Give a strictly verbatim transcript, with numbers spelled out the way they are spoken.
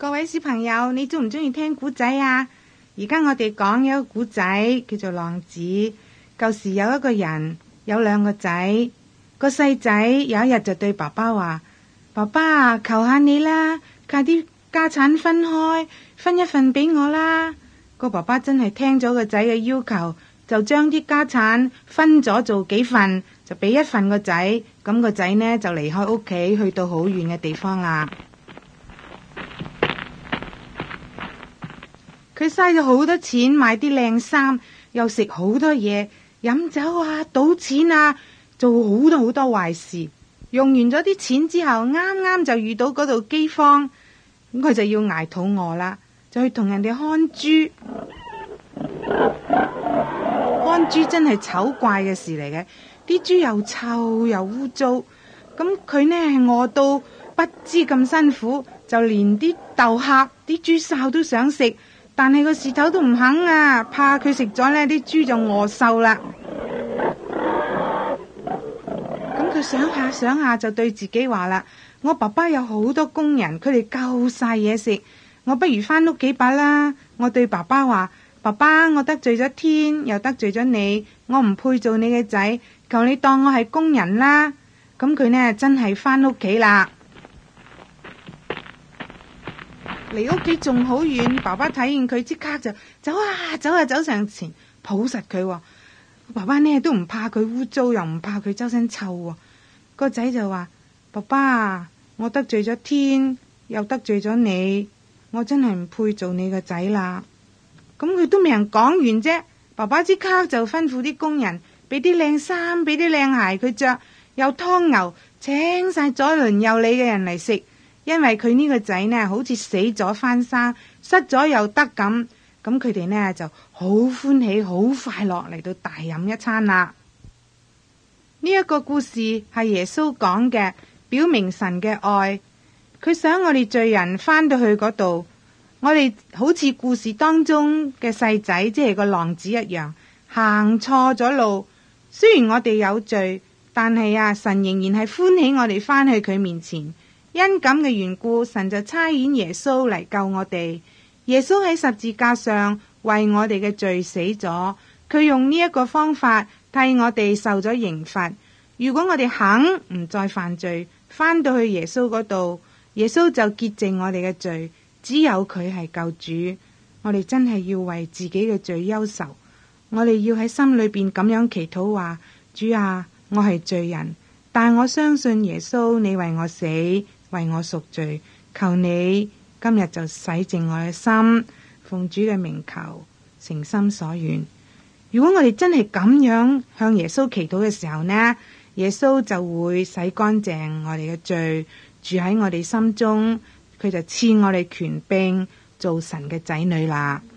各位小朋友，你中唔中意聽古仔啊？而家我哋講有一個古仔叫做浪子。舊時有一個人有兩個仔，個細仔有一日就對爸爸話：爸爸，求下你啦，將啲家產分開，分一份俾我啦。個爸爸真係聽咗個仔嘅要求，就將啲家產分咗做幾份，就俾一份個仔。咁個仔呢就離開屋企，去到好遠嘅地方啦。佢嘥咗好多錢買啲靚衫，又食好多嘢，飲酒啊，賭錢啊，做好多好多壞事。用完咗啲錢之後，啱啱就遇到嗰度饑荒，咁佢就要捱肚餓啦，就去同人哋看豬。看豬真係醜怪嘅事嚟嘅，啲豬又臭又污糟，咁佢呢係餓到不知咁辛苦，就連啲豆殼啲豬潲都想食。但係個事頭都唔肯啊，怕佢食咗呢啲豬就餓瘦啦。咁佢想下想下就對自己話啦：我爸爸有好多工人，佢哋夠晒嘢食，我不如返屋企吧啦。我對爸爸話：爸爸，我得罪咗天，又得罪咗你，我唔配做你嘅仔，求你當我係工人啦。咁佢呢真係返屋企啦。離屋企仲好遠，爸爸睇見佢即刻就走啊走啊走上前抱實佢。爸爸呢都唔怕佢污糟，又唔怕佢周身臭。個仔就話：爸爸，我得罪咗天，又得罪咗你，我真係唔配做你個仔啦。咁佢都未人講完啫，爸爸即刻就吩咐啲工人俾啲靚衫，俾啲靚鞋佢着，又劏牛，請晒左鄰右里嘅人嚟食。因為佢呢個仔呢好似死咗翻生，失咗又得咁，咁佢哋呢就好歡喜好快樂嚟到大飲一餐啦。呢一個故事係耶穌講嘅，表明神嘅愛。佢想我哋罪人翻到去嗰度，我哋好似故事當中嘅細仔，即係個浪子一樣，行錯咗路。雖然我哋有罪，但係啊，神仍然係歡喜我哋翻去佢面前。因咁嘅緣故，神就差遣耶穌嚟救我哋。耶穌喺十字架上為我哋嘅罪死咗，佢用呢一個方法替我哋受咗刑罰。如果我哋肯唔再犯罪，返到去耶穌嗰度，耶穌就潔淨我哋嘅罪。只有佢係救主，我哋真係要為自己嘅罪憂愁。我哋要喺心裏邊咁樣祈禱話：主啊，我係罪人，但我相信耶穌，你為我死，為我贖罪，求你今日就洗淨我嘅心，奉主嘅名求，誠心所願。如果我哋真係咁樣向耶穌祈禱嘅時候呢，耶穌就會洗乾淨我哋嘅罪，住喺我哋心中，佢就賜我哋權柄做神嘅仔女啦。